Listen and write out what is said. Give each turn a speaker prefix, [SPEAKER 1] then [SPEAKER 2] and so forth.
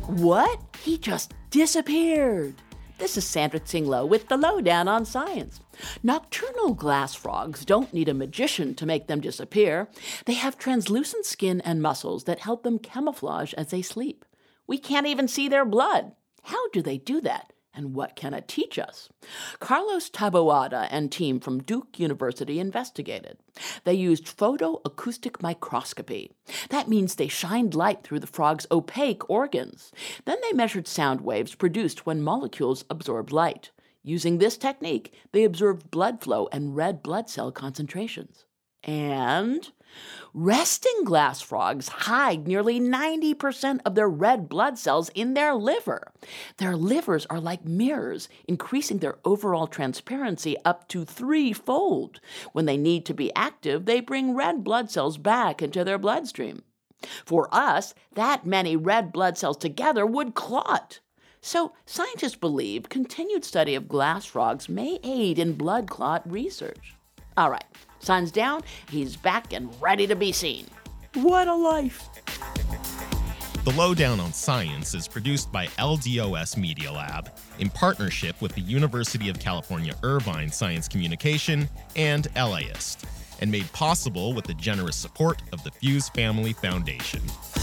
[SPEAKER 1] What? He just disappeared. This is Sandra Tsinglow with the Lowdown on Science. Nocturnal glass frogs don't need a magician to make them disappear. They have translucent skin and muscles that help them camouflage as they sleep. We can't even see their blood. How do they do that? And what can it teach us? Carlos Taboada and team from Duke University investigated. They used photoacoustic microscopy. That means they shined light through the frog's opaque organs. Then they measured sound waves produced when molecules absorbed light. Using this technique, they observed blood flow and red blood cell concentrations. And resting glass frogs hide nearly 90% of their red blood cells in their liver. Their livers are like mirrors, increasing their overall transparency up to 3-fold. When they need to be active, they bring red blood cells back into their bloodstream. For us, that many red blood cells together would clot. So scientists believe continued study of glass frogs may aid in blood clot research. All right, sun's down, he's back and ready to be seen. What a life!
[SPEAKER 2] The Lowdown on Science is produced by LDOS Media Lab in partnership with the University of California Irvine Science Communication and LAist, and made possible with the generous support of the Fuse Family Foundation.